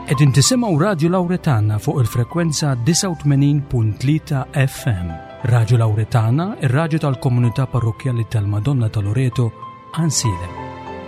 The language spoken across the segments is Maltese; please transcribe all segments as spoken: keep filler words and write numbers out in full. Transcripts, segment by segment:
Qegħdin tisimgħu Radio Lawretana fuq il-frekwenza disa' u tmenin punt tlieta F M. Radio Lawretana, ir-radju tal-Komunità Parrokjali tal-Madonna ta' Loreto, Ansilem.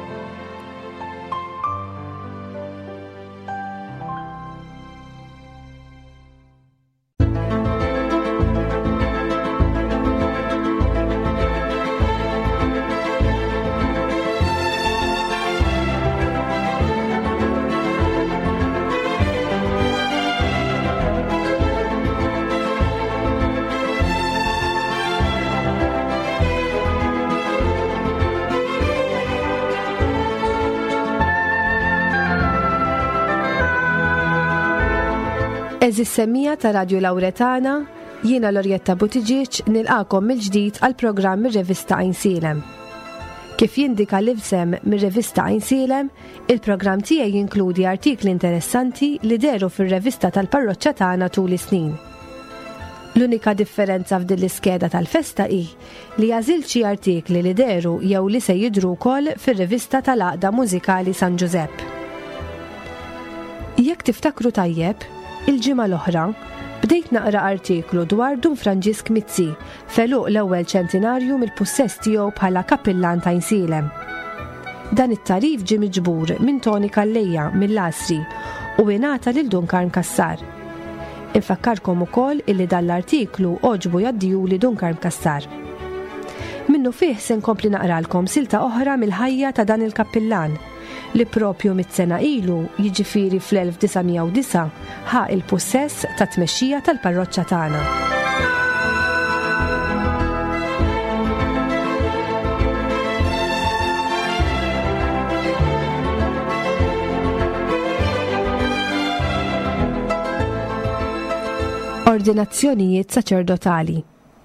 Eżis semmija ta' Radio Lawretana, jiena Lorjetta Butiġiċ nilqakom mill-ġdid għal programm mir-revista Ansilem. Kif jindika l-ifsem mir-revista Ansilem, il-programm tiegħi jinkludi artikli interessanti li deru fir-revista tal-parroċċa tagħna tul is-snin. L-unika differenza f'din l-iskeda tal-festa hi li għażilt xi artikli li deru jew li se jidhru wkoll fir-rivista tal-Għaqda Mużikali San Giuseppe. Jekk tiftakru tajjeb, il-ġimgħa l-oħra bdejt naqra artiklu dwar Dun Franġisk Mizzi feluq l-ewwel ċentinarju mill-pussess tiegħu bħala kappillan ta' Ansilem. Dan it-tarif ġie miġbur minn Toni Kallejja mill-Lasri u ingħata lil Dunkarn Kassar. Infakkarkom ukoll illi dan l-artiklu oġbu jaddijuli Dunkarn Kassar. Minnu fih se nkompli naqralkom silta oħra mill-ħajja ta' dan il-kappillan li propju mit-sena ilu, jiġifieri fl-elf tisa' u disa' ħa il-pussess ta' tmexxija tal-parroċċa tagħna. Ordinazzjonijiet saċerdotali.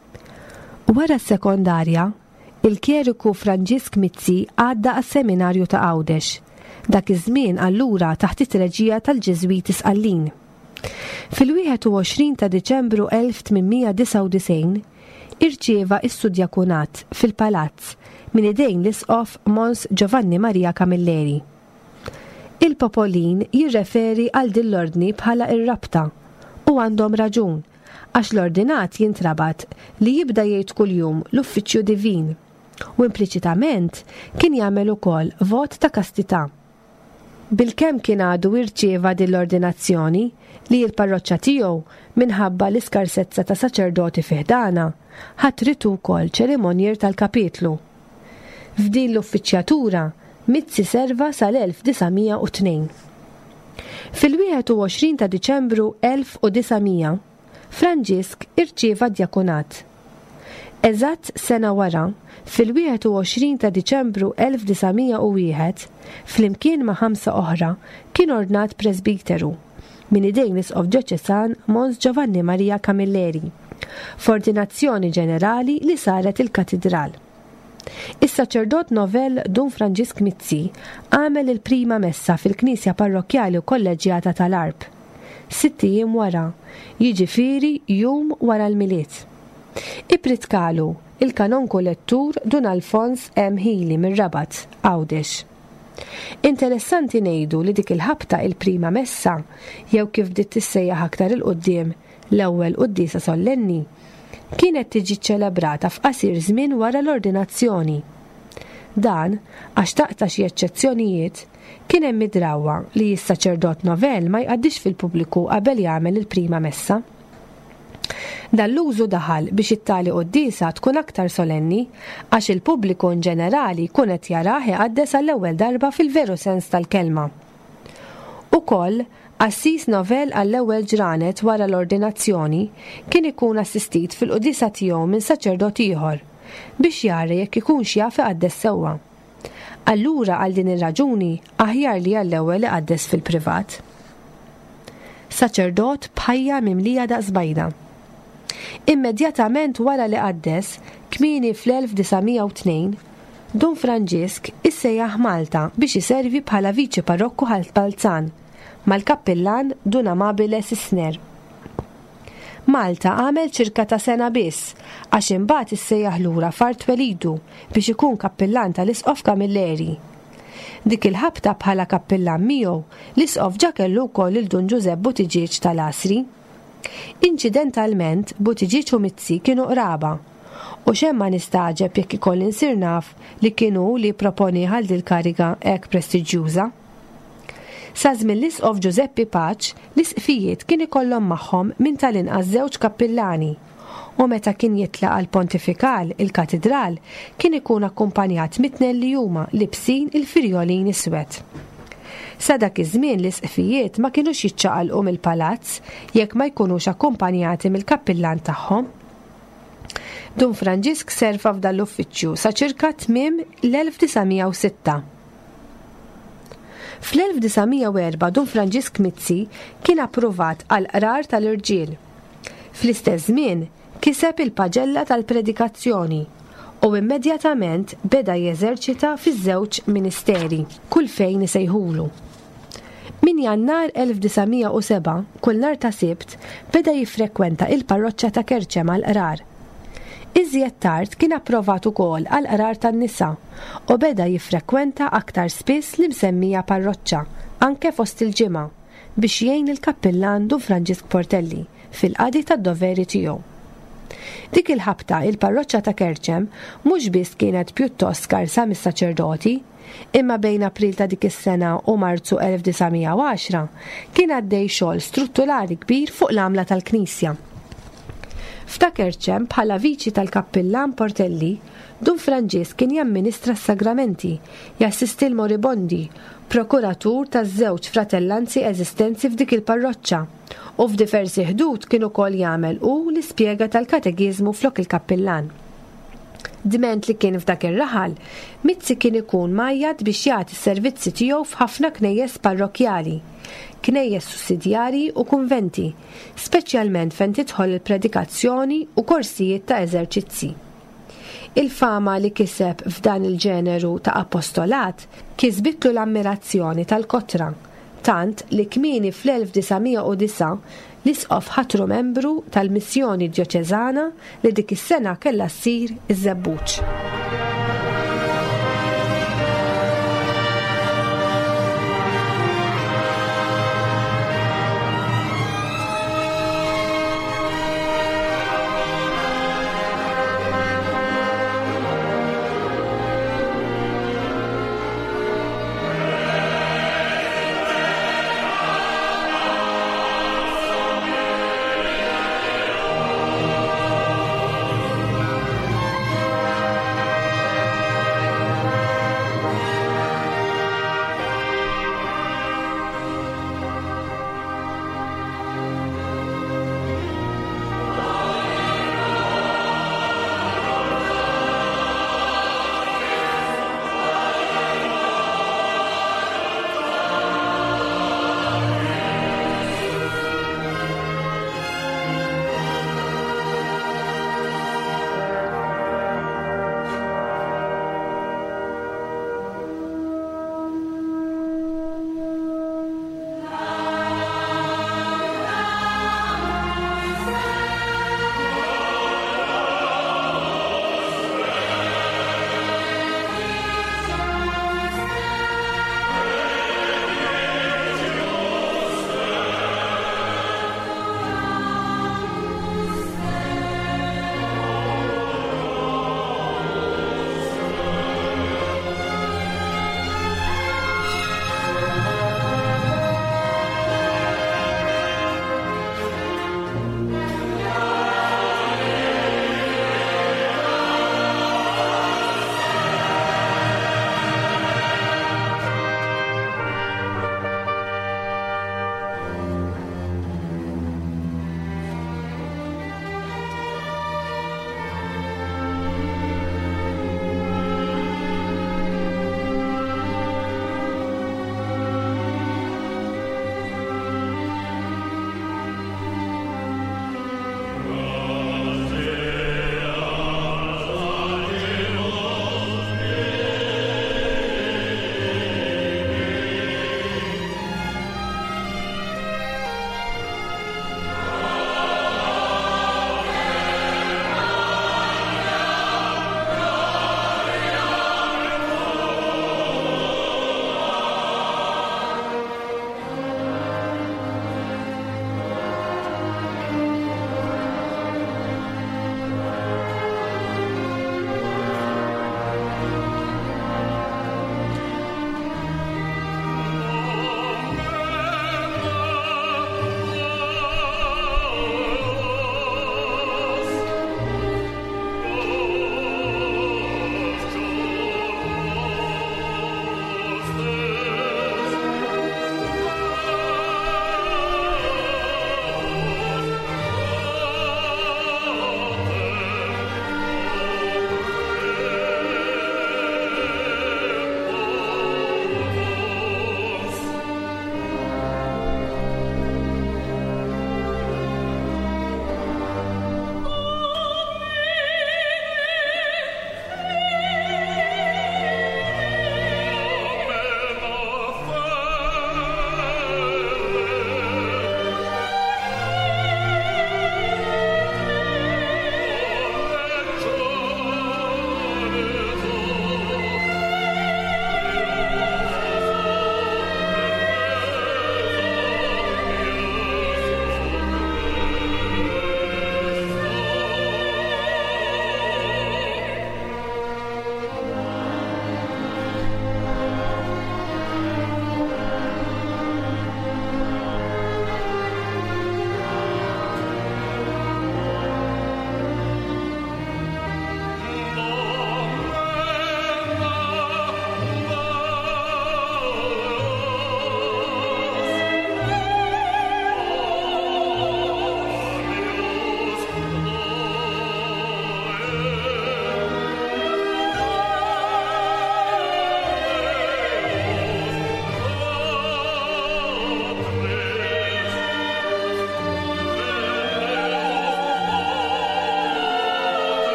Wara s-sekondarja, il-Kjeriku Franġisk Mizzi għadda għas-seminarju ta' Għawdex, dak iż-żmien allura taħt it-treġija tal-Ġeżwiti Sqallin. Fil-wieħed u għoxrin ta' Diċembru elf tminmija disa' u disgħin irċieva s-sudjakunat fil-Palazz minn idejn l-isqof Mons Giovanni Maria Camilleri. Il-Popolin jirreferi għal din l-ordni bħala ir-rabta u għandhom raġun għax l-ordinat jintrabat li jibda jgħid kuljum l-uffiċċju divin u impliċitament kien jagħmel ukoll vot ta' kastità. Bilkemm kien għadu irċieva din l-ordinazzjoni li l-parroċċa tiegħu minħabba l-iskarsezza ta' saċerdoti fiħdana ħadd ritu wkoll ċerimonjer tal-kapitlu. F'din l-uffiċjatura Mizzi serva sal-elf disamija u tnejn. Fil-wieħed u għoxrin ta' Diċembru elf u disamija Franġisk irċieva djakunat. Eżatt sena wara, fil-wieħed u għoxrin ta' Diċembru elf disamija u wieħed, flimkien ma' ħamsa oħra, kien ordnat presbiteru minn idejn l-isqof ġeċesan Mons Giovanni Maria Camilleri, f'ordinazzjoni ġenerali li saret il-katedral. Is-saċerdot Novell Dun Franġisk Mizzi għamel il-prima messa fil-Knisja Parrokjali u Kolleġjata tal-Arb. Sitti jiem wara, jiġifieri jum wara l-miliet. Ipritkalu il-kanonku lettur Dun Alfons M. Healy mir-Rabat, Għawdex. Interessanti ngħidu li dik il-ħabta il-prima messa, jew kif bdiet tissejjaħ aktar il-qudiem l-ewwel qudiesa sollenni, kienet tiġi ċċelebrata f'qasir żmien wara l-ordinazzjoni. Dan għax taqta' xi eċċezzjonijiet kien hemm midrawwa li s-saċerdot Novell ma jqaddix fil-pubbliku qabel jagħmel il-prima messa. Dan l-użu daħal biex it-tali qudiesa tkun aktar solenni għax il-pubbliku in ġenerali kun qed jarah iqaddes għall-ewwel darba fil-veru sens tal-kelma. Ukoll Assis Novell għall-ewwel ġranet wara l-ordinazzjoni kien ikun assistit fil-qudiesa tiegħu minn saċerdot ieħor biex jara jekk ikunx jaf iqaddes sewwa. Allura għal din ir-raġuni aħjar li għall-ewwel iqaddes fil-privat. Saċerdot bħajja mimlija daqs bajda. Immedjatament wara li qaddes, kmieni fl-elf disamija u tnejn, Dun Franġisk issejjaħ Malta biex iservi bħala viċi parrokku Ħalt-Balzan mal-kappillan Dun Amabile Sisner. Malta għamel ċirka ta' sena biss għax imbagħad issejjaħ lura f'Art Welidu biex ikun kappillan tal-isqof Camilleri. Dik il-ħabta bħala kappillan miegħu l-isqof ġa kellu wkoll il-Dun Giuseppe Buttigieg tal-Asri. Inċidentalment Buttigieg u Mizzi kienu qraba u xemm ma nistaġeb jekk ikolli nsir naf li kienu li proponi għal dil kariga hekk prestiġjuża. Sa żmien l-isqof Giuseppe Paċ l-isqfijiet kien ikollhom magħhom minn tal-inqas żewġ kappillani u meta kien jitlaq għal pontifikal il-katedral kien ikun akkumpanjat mit-tnejn li huma libsin il-firjolin iswed. Sa dak iż-żmien l-isqfijiet ma kinux jiċċaqalqu mill-palazz jekk ma jkunux akkumpanjati mill-kappillan tagħhom. Dun Franġisk serva f'dan l-uffiċċju sa ċirka tmiem l-elf tisamija u sitta. Fl-elf tisamija u erba' Dun Franġisk Mizzi kien approvat għal qrar tal-irġiel. Fl-istess żmien kiseb il-paġella tal-predikazzjoni u immedjatament beda jeżerċita fiż-żewġ ministeri, kull fejn isejħulu. Min Jannar elf tisamija u seba' kull nhar ta' Sibt beda jiffrekwenta il-parroċċa ta' Kerċem għal qrar. Iżjed tard kien approvat ukoll għal qrar tan-nisa u beda jiffrekwenta aktar spiss l-imsemmija parroċċa anke fost il-ġimgħa biex jgħin il-kappillan Dun Franġisk Portelli fil-qadi tad-doveri tiegħu. Dik il-ħabta il-parroċċa ta' Kerċem mhux biss kienet pjuttost skarsa mis-saċerdoti, imma bejn April ta' dik is-sena u Marzu elf tisamija u għaxra kien għaddej xogħol strutturali kbir fuq l-għamla tal-Knisja. F'ta' Kerċem bħala viċi tal-kappillan Portelli, Dun Franġisk kien jamministra s-sagramenti, jassisti l-moribondi, prokuratur taż-żewġ fratellanzi eżistenzi f'dik il-parroċċa u f'diversi ħdud kien ukoll jagħmel hu l-ispjega tal-katekiżmu flok il-kappillan. Diment li kien f'dak ir-raħal, Mizzi kien ikun majjad biex jagħti s-servizzi tiegħu f'ħafna knejjes parrokjali, knejjes sussidjarji u kunventi, speċjalment fejn tidħol il-predikazzjoni u korsijiet ta' eżerċizzi. Il-fama li kiseb f'dan il-ġeneru ta' apostolat kisbitlu l-ammirazzjoni tal-kotra, tant li kmieni fl-elf tisamija u disa l-isqof ħatru membru tal-missjoni djoċeżana li dik is-sena kellha ssir iż-żebbuġ.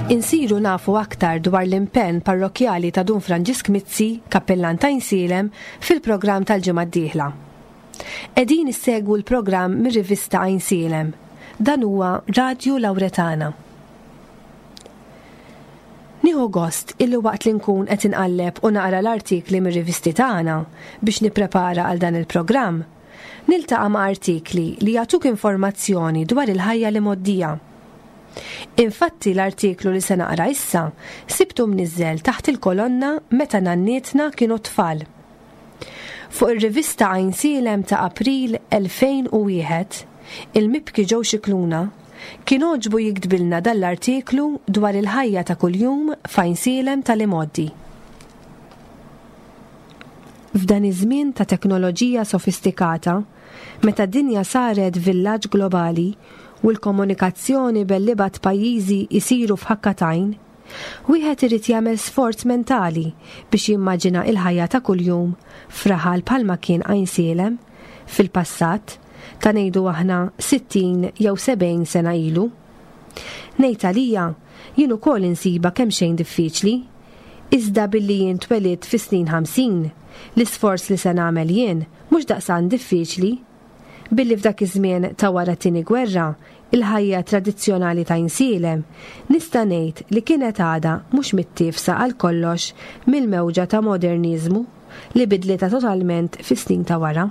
Insiru nafu aktar dwar l-impenn parrokjali ta' Dun Franġisk Mizzi, kappellan ta' Ainsilem, fil-programm tal-ġimgħa d-dieħla. Qegħdin issegwu l-programm mir-rivista Ainsilem. Dan huwa Radju Lawretana. Nieħu gost illi waqt li nkun qed inqalleb u naqra l-artikli mir-rivisti tagħna biex nipprepara għal dan il-programm, niltaqa' ma' artikli li jagħtuk informazzjoni dwar il-ħajja li moddija. Infatti l-artiklu li se naqra issa sibtu mniżżel taħt il-kolonna meta nannietna kienu tfal. Fuq ir-rivista Ainsilem ta' April elfejn u wieħed, il-mibki ġew xikluna kienu oġbu jiktbilna dal-artiklu dwar il-ħajja ta' kuljum f'Ainsilem tal-imoddi. F'dan iż-żmien ta' teknoloġija sofistikata, meta d-dinja saret villaġġ globali u l-komunikazzjoni bel-libat pajjiżi jisiru f'ħakkatajn, wieħed irid jagħmel sforz mentali biex jimmaġina il-ħajja ta' kuljum f'raħal bħalma kien Ainsilem fil-passat ta' ngħidu aħna sittin jew sebgħin sena ilu. Ngħid għalija jien ukoll insiba kemm xejn diffiċli, iżda billi jien twelid fis-snin ħamsin, l-isforz li se nagħmel jien mhux daqsan diffiċli. Billi f'dak iż-żmien ta' wara t-tieni gwerra, il-ħajja tradizzjonali ta' Ainsilem nista' ngħid li kienet għadha mhux mittifsa għal kollox mill-mewġa ta' moderniżmu li bidlita totalment fis-snin ta' wara.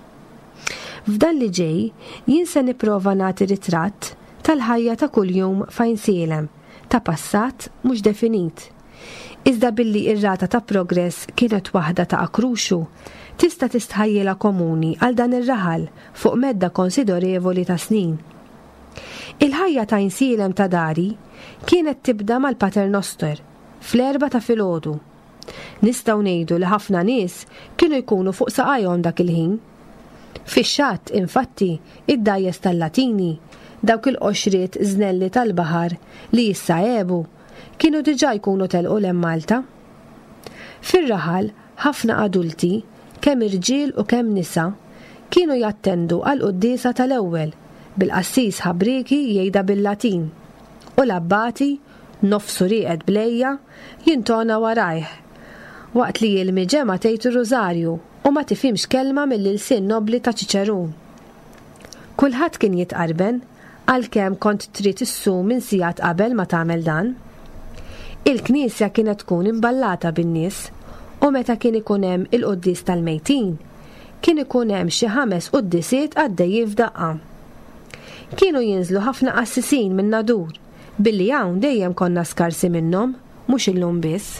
F'dan li ġej jien se nipprova nagħti ritratt tal-ħajja ta' kuljum f'Ainsilem ta' passat mhux definit. Iżda billi ir-rata ta' progress kienet waħda ta' akruxu, tista' tistħajjilha komuni għal dan ir-raħal fuq medda konsiderevoli ta' snin. Il-ħajja ta' Ainsilem ta' dari kienet tibda mal-Paternoster fl-erba ta' filgħodu. Nistgħu ngħidu li ħafna nies kienu jkunu fuq saqajhom dak il-ħin. Fix-xatt, infatti, id-dajjes tal-Latini, dawk il-qoxriet żnelli tal-baħar li issa għebu, kienu diġà jkunu telqu lem Malta. Fir-raħal, ħafna adulti, kemm irġiel u kemm nisa, kienu jattendu għal quddiesa tal-ewwel, bil-qassis ħabriki jgħidha bil-Latin, u l-abbati, nofsu rieqed blejja, jintona warajh, waqt li l-miġema tgħid ir-Rużarju u ma tifhimx kelma mill-ilsien nobli ta' Ċiċerun. Kulħadd kien jitqarben għalkemm kont trid issum minn sigħat qabel ma tagħmel dan. Il-knisja kienet tkun imballata bin-nies u meta kien ikun hemm il-quddies tal-mejtin, kien ikun hemm xi ħames quddisiet għaddejjin f'daqqa. Kienu jinżlu ħafna qassisin minn nadur, billi hawn dejjem konna skarsi minnhom, mhux illum biss.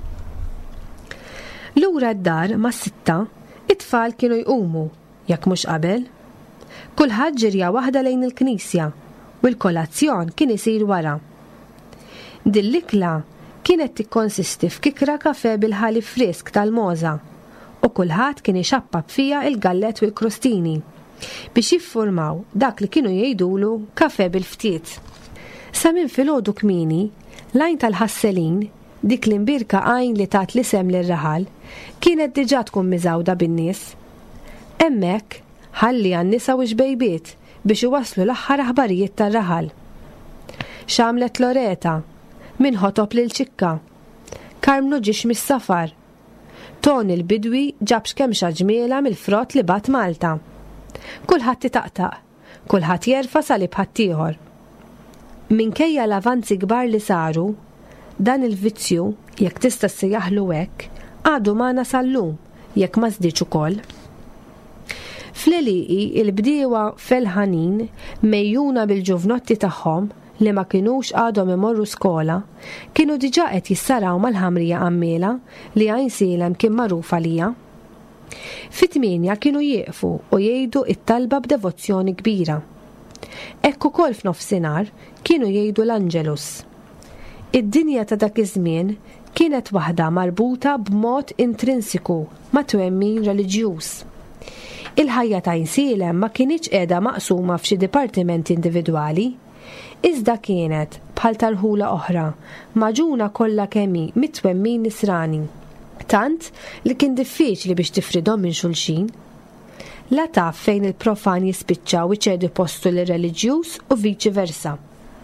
Lura d-dar ma' sitta, it-tfal kienu jqumu, jekk mhux qabel. Kulħadd ġirja waħda lejn il-knisja u l-kolazzjon kien isir wara. Dil-ikla kienet tikkonsisti f'kikra kafè bil-ħalib frisk tal-Moza u kulħadd kien ixappab fija il-gallet u l-krostini biex jiffurmaw dak li kienu jgħidulu kafè bil-ftiet. Sa minn filgħodu kmieni, lajn tal-ħasselin, dik l-imbirka għajn li tat l-isem lir-raħal, kienet diġà tkun miżawda bin-nies. Hemmhekk ħalli għan-nisa u xbejbiet biex iwasslu l-aħħar aħbarijiet tar-raħal. X'għamlet Loreta, min ħotob lil ċikka, Karmnu ġiex mis-safar, Toni l-Bidwi ġab x'kemxa ġmiela mill-frott li bat Malta. Kulħadd titaqtaq, kulħadd jerfa' salib ħaddieħor. Minkejja l-avanzi kbar li saru, dan il-vizzju, jekk tista' ssejjaħlu hekk, għadu magħna sal-lum, jekk ma żdiedx ukoll. Fl-Eliqi il-bdiewa fel-ħanin mejjuna bil-ġuvnotti tagħhom li ma kinux għadhom imorru skola, kienu diġà qed jissaraw mal-ħamrija Ammela li Ainsilem kien magħruf għalija. Fit-tminja kienu jieqfu u jgħidu it-talba b'devozzjoni kbira. Hekk ukoll f'nofsinhar kienu jgħidu l-Angelus. Id-dinja ta' dak iż-żmien kienet waħda marbuta b'mod intrinsiku ma' twemmin reliġjuż. Il-ħajja ta' Ainsilem ma kienx qiegħda maqsuma f'xi dipartimenti individwali, iżda kienet bħal tarħula oħra maġuna kollha kemm hi mit-twemmin nisrani, tant li kien diffiċli biex tifridhom minn xulxin. La taf fejn il-profan jispiċċaw iċedu postu lir-reliġjuż u viċi versa.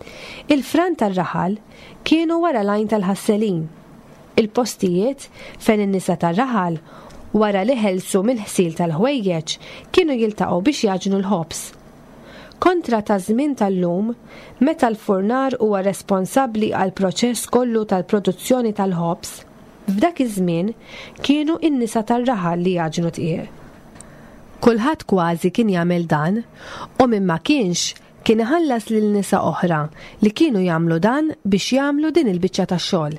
Il-fran tar-raħal kienu wara lajn tal-ħasselin. Il-postijiet fejn in-nisa tar-raħal wara li ħelsu mill-ħsil tal-ħwejjeġ kienu jiltaqgħu biex jaġnu l-ħobs. Kontra ta' żmien tal-lum, meta l-furnar huwa responsabbli għal proċess kollu tal-produzzjoni tal-ħobs, f'dak iż-żmien kienu n-nisa tar-raħal li jaġnu tqiegħ. Kulħadd kważi kien jagħmel dan u minn ma kienx kien iħallas lil nisa oħra li kienu jagħmlu dan biex jagħmlu din il-biċċa tax-xogħol.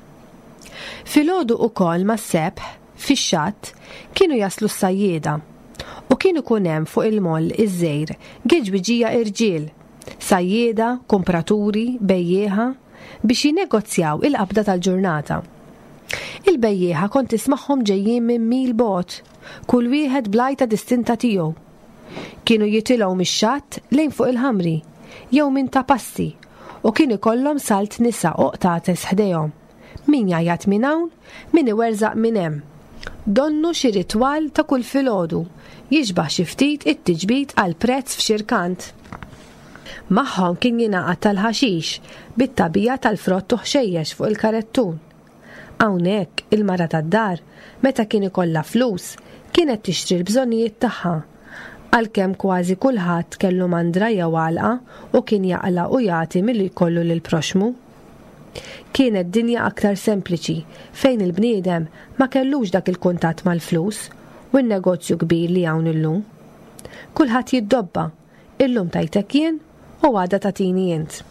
Filgħodu wkoll mas-sebħ fix-xatt kienu jaslu s-sajjieda u kienu kun hemm fuq il-moll iż-żejr geġbiġija irġiel, sajjieda, kompraturi, bejjieħa biex jinnegozjaw il-qabda tal-ġurnata. Il-bejjieħa kont tismagħhom ġejjin minn mil bogħod, kull wieħed blajta distinta tiegħu. Kienu jitilgħu mix-xatt lejn fuq il-ħamri jew minn ta' passi u kienu ikollhom salt nisa oqtates ħdejhom. Min jgħajjat minn hawn, min iwerzaq minn hemm. Donnu xi ritwal ta' kull filgħodu jiġbaħ xi ftit it-tiġbid għal prezz f'xirkant. Magħhom kien jingħaqad tal-ħaxix bit-tabija tal-frott uħxejjex fuq il-karettun. Hawnhekk il-mara tad-dar meta kien ikollha flus kienet tixtri l-bżonnijiet tagħha għalkemm kważi kulħadd kellu mandra jew għalqa u kien jaqla u jagħti milli jkollu lil proxmu. Kienet dinja aktar sempliċi fejn il-bniedem ma kellux dak il-kuntatt mal-flus u n-negozju kbir li hawn illum. Kulħadd jiddobba, illum tajtek jien u għada tatini jint.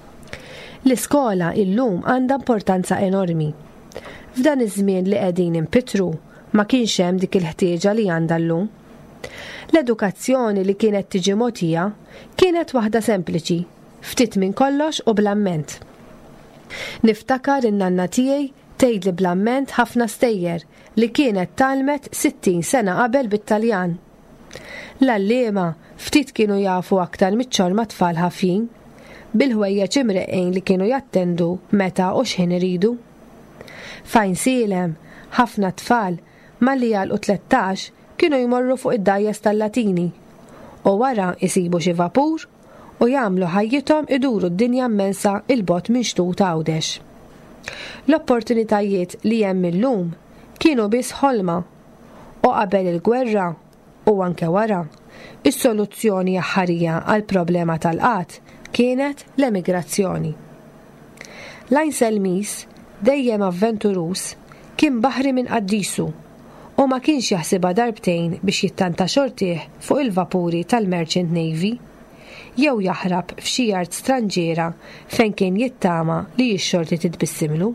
L-iskola illum għandha importanza enormi. F'dan iż-żmien li qegħdin inpitru ma kienx hemm dik il-ħtieġa li għandha llum. L-edukazzjoni li kienet tiġi mogħtija kienet waħda sempliċi, ftit minn kollox u bl-amment. Niftakar in-nanna tiegħi tgħidli bl-amment ħafna stejjer li kienet talmet sittin sena qabel bit-Taljan. L-allima ftit kienu jafu aktar miċ-ċorma tfal ħafin, bil-ħwejjeġ imreqqejn li kienu jattendu meta u x'ħin iridu. Fajn silem, ħafna tfal malli jgħalqu tlettax kienu jmorru fuq id-dajjes tal-Latini u wara jsibu xi vapur u jagħmlu ħajjithom iduru d-dinja immensa il-bot minn xtut Għawdex. L-opportunitajiet li hemm illum kienu biss ħolma u qabel il-gwerra u anke wara is-soluzzjoni aħħarija għal problema tal-qatt kienet l-emigrazzjoni. Lajn Selmis, dejjem avventurus, kien baħri minn qaddisu u ma kienx jaħsibha darbtejn biex jittanta xortih fuq il-vapuri tal-Merchant Navy jew jaħrab f'xi art stranġiera fejn kien jittama li x-xorti titbissimlu.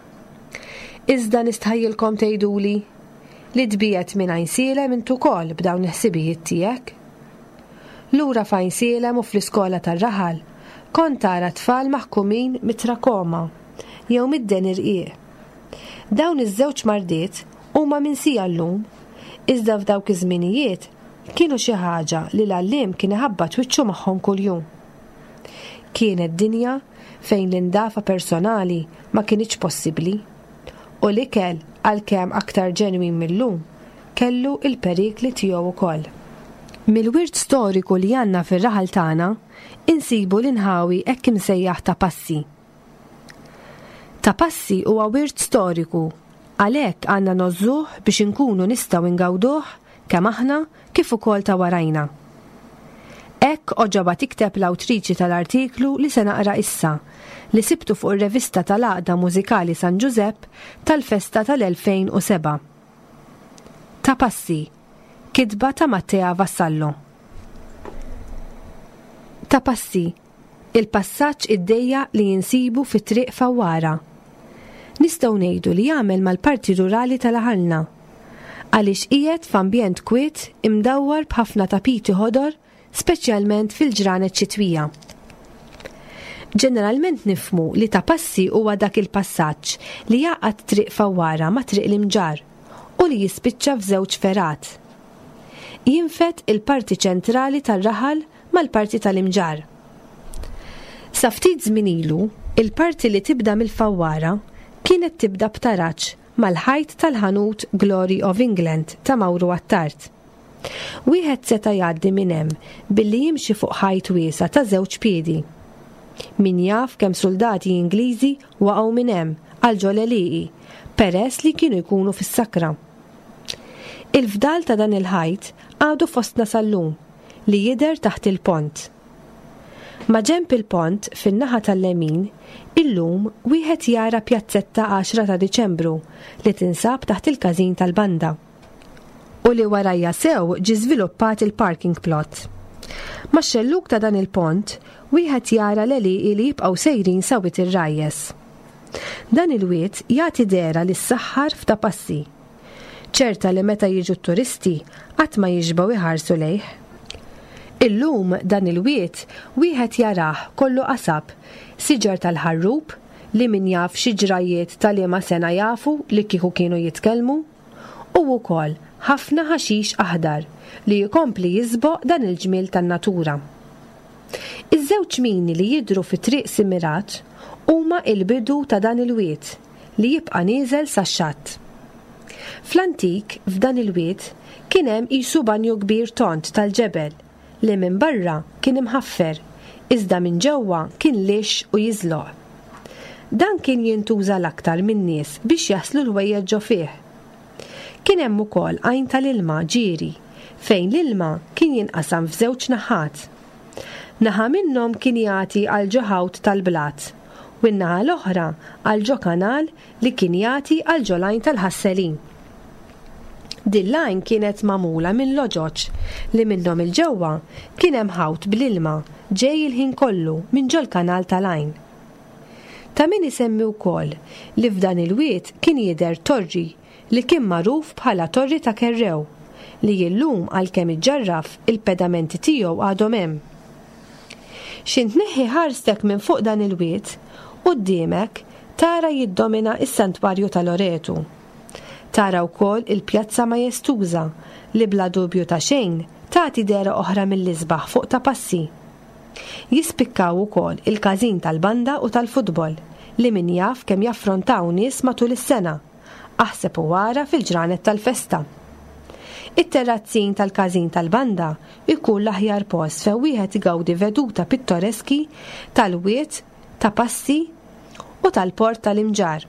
Iżda nistħajjilkom tgħiduli li tbiegħet minn Għajnsielem intu wkoll b'dawn il-ħsibijiet tiegħek. Lura f'Għajnsielem u fl-iskola tar-raħal kont tara tfal maħkumin mit-trakoma jew mid-den irqiq. Dawn iż-żewġ mardiet huma minsija llum, iżda f'dawk iż-żminijiet kienu xi ħaġa li l-għalliem kien iħabbat wiċċu magħhom kuljum. Kienet dinja fejn l-indafa personali ma kienx possibbli u l-ikel għalkemm aktar ġenwin millum kellu il-perikli tiegħu wkoll. Mill-wirt storiku li għandna fir-raħal tagħna insibu l-inħawi hekk imsejjaħ ta' passi. Ta' passi huwa wirt storiku għalhekk għandna nożżuh biex inkunu nistgħu ingawduh kemm aħna kif ukoll ta' warajna. Hekk oġoba tikteb l-awtriċi tal-artiklu li se naqra issa li sibtu fuq ir-revista tal-Għaqda Mużikali San Giuseppe tal-festa tal-elfejn u seba'. Ta' passi, kitba ta' Mattea Vassallo. Ta' passi, il-passaġġ id-dejja li jinsibu fit-triq fawwara. Nistgħu ngħidu li jagħmel mal-parti rurali tal-aħalna għaliex qiegħed f'ambjent kwiet imdawwar b'ħafna tapiti ħodor, speċjalment fil-ġranet xitwija. Ġeneralment nifhmu li ta' passi huwa dak il-passaġġ li jaqgħad triq fawwara ma' triq l-imġar u li jispiċċa f'żewġ ferat. Jinfet il-parti ċentrali tar-raħal mal-parti tal-imġar. Sa ftit żmien ilu, il-parti li tibda mill-fawwara kienet tibda b'taraġġ mal-ħajt tal-ħanut Glory of England ta' Mawru Attart. Wieħed seta' jgħaddi minn hemm billi jimxi fuq ħajt wiesa ta' żewġ piedi. Min jaf kemm soldati Ingliżi waqgħu minn hemm għal ġoleliqi peress li kienu jkunu fis-sakra. Il-fdal ta' dan il-ħajt għadu fostna sal-lum li jidher taħt il-pont. Ma ġenb il-pont fin-naħa tal-lemin illum wieħed jara pjazzetta għaxra ta' Diċembru li tinsab taħt il-każin tal-Banda. U li warajja sew ġi żviluppat il-parking plot. Ma xelluk ta' dan il-pont wieħed jara l-eliqi li jibqgħu sejrin sawit ir-rajjes. Dan il-wiet jagħti dera lis-saħħar f'ta' passi. ċerta li meta jiġu t-turisti qatt ma jiġbgħu iħarsu lejh. Illum dan il-wiet wieħed jarah kollu qasab, siġar tal-ħarrub li min jaf xi ġrajiet tal-liema sena jafu li kieku kienu jitkellmu, u wkoll ħafna ħaxix aħdar li jkompli jisboq dan il-ġmiel tan-natura. Iż-żewġ mini li jidhru fi triq Simirat huma il-bidu ta' dan il-wiet li jibqa' nieżel sax-xatt. Fl-antik f'dan il-wiet kien hemm qisu banju kbir tont tal-ġebel li minn barra kien imħaffer, iżda minn ġewwa kien lix u jiżloq. Dan kien jintuża l-aktar min-nies biex jaslu l-wejjeġ ġo fih. Kien hemm ukoll għajn tal-ilma ġieri fejn l-ilma kien jinqasam f'żewġ naħat. Naħa minnhom kien jagħti għal ġo ħawd tal-blat u n-naħa l-oħra għal ġo kanal li kien jagħti għal ġo lajn tal-ħasselin. Din lajn kienet magħmula minn loġoġ li minnhom il-ġewwa kien hemm ħawd bl-ilma ġej il-ħin kollu minn ġo l-kanal tal-għajn. Ta' min isemmi wkoll li f'dan il-wiet kien jidher torri li kien magħruf bħala Torri ta' Kerrew li illum għalkemm iġġarraf il-pedamenti tiegħu għadhom hemm. Xi tneħħi ħarstek minn fuq dan il-wiet quddiemek tara jiddomina s-santwarju ta' Loretu. Tara wkoll il-Pjazza Majestuża li bla dubju ta' xejn tagħti dera oħra mill-isbaħ fuq ta' passi. Jispikkaw ukoll il-każin tal-Banda u tal-futbol li min jaf kemm jaffrontaw nies matul is-sena, aħseb u wara fil-ġranet tal-festa. It-terrazzin tal-każin tal-Banda ikun l-aħjar post fejn wieħed igawdi veduta pittoreski tal-wiet, ta' passi u tal-port tal-Imġar.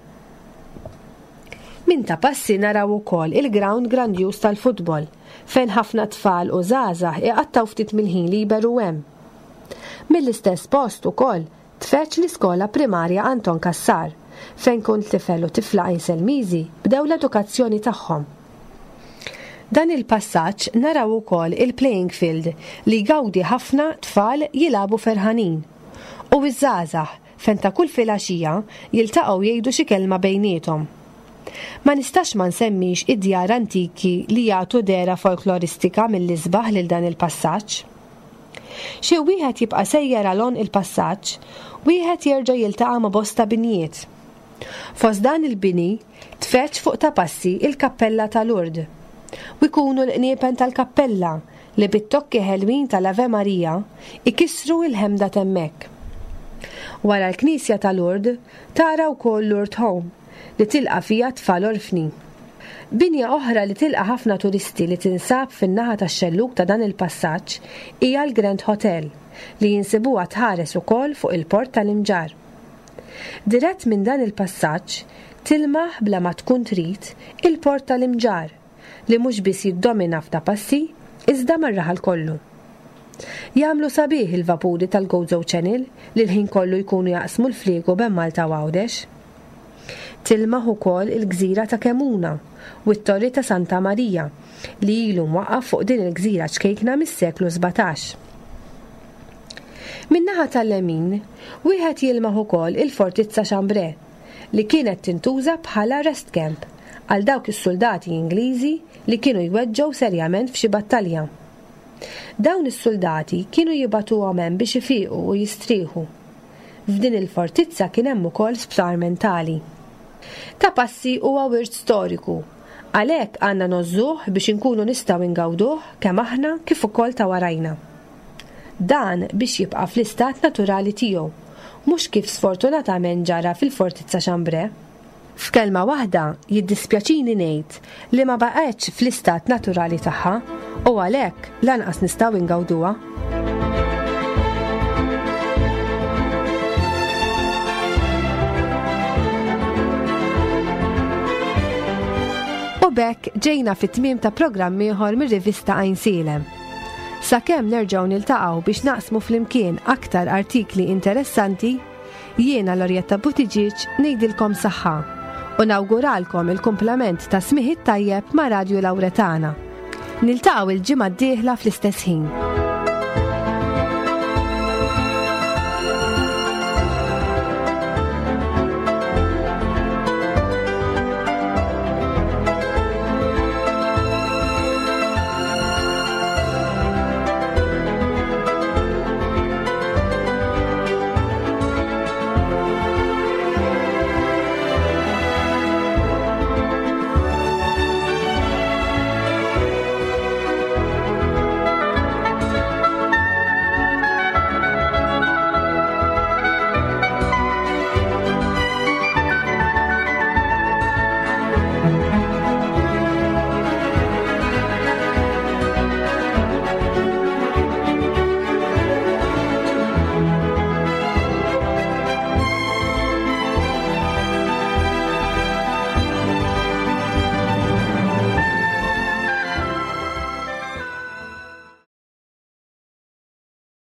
Min ta' passi naraw ukoll il-ground grandjuż tal-futbol fejn ħafna tfal u żgħażagħ iqattaw ftit mill-ħin liberu hemm. Mill-istess post ukoll tfeċ l-iskola primarja Anton Kassar fejn kont tifel u tifla Selmiżi bdew l-edukazzjoni tagħhom. Dan il-passaġġ naraw ukoll il-playing field li jgawdi ħafna tfal jilagħbu ferħanin u iż-żgħażagħ fejn ta' kull filgħaxija jiltaqgħu jgħidu xi kelma bejniethom. Ma nistax ma nsemmix id-djar antiki li jagħtu dera folkloristika mill-isbaħ lil dan il-passaġġ. Xi wieħed jibqa' sejjer għalhom il-passaġġ, wieħed jerġa' jiltaqa' ma' bosta binjiet. Fost dan il-bini tfeċ fuq ta' passi il-kappella tal-Urd u jkunu l-qniepen tal-kappella li bit-tokki ħelwin tal-Ave Marija ikissru il-ħemda temmek. Wara l-Knisja tal-Urd tara wkoll l-Urd Home li tilqa' fiha tfal orfni. Binja oħra li tilqa' ħafna turisti li tinsab fin-naħa tax-xelluk ta' dan il-passaġġ hija l-Grand Hotel li jinsibuha tħares ukoll fuq il-port tal-Imġar. Dirett minn dan il-passaġġ tilmaħ bla ma tkun trid il-port tal-Imġar li mhux biss jiddomina f'ta' passi iżda mar-raħal kollu. Jagħmlu sabiħ il-vapuri tal-Gozo Channel li l-ħin kollu jkunu jaqsmu l-fliegu bejn Malta u Għawdex. Tilmaħ ukoll il-gżira ta' Kemuna u t-torri ta' Santa Marija li ilu mwaqqaf fuq din il-gżira ċkejkna mis-seklu sebgħtax. Min-naħa tal-lemin, wieħed jilmaħ ukoll il-Fortizza Chambray li kienet tintuża bħala rest camp għal dawk is-soldati Ingliżi li kienu jweġġgħu serjament f'xi battalja. Dawn is-soldati kienu jibatuhom hemm biex ifiqu u jistrieħu. F'din il-fortizza kien hemm ukoll sptar mentali. Ta' passi huwa wirt storiku, għalhekk għandna nożżuh biex inkunu nistgħu ngawduh kemm aħna kif ukoll ta' warajna. Dan biex jibqa' fl-istat naturali tiegħu, mhux kif sfortunatament ġara fil-Fortizza Chambray. F'kelma waħda jiddispjaċini ngħid li ma baqgħetx fl-istat naturali tagħha u għalhekk lanqas nistgħu ngawduha. bekk ġejna fit-tmiem ta' programm ieħor mir-rivista Għajn Sielem. Sakemm nerġgħu niltaqgħu biex naqsmu flimkien aktar artikli interessanti, jiena Lorjetta Butiġiġ ngħidilkom saħħa u nawguralkom il-kumplament ta' smieħ tajjeb ma' Radju Lawretana. Niltaqgħu il-ġimgħa d-dieħla fl-istess ħin.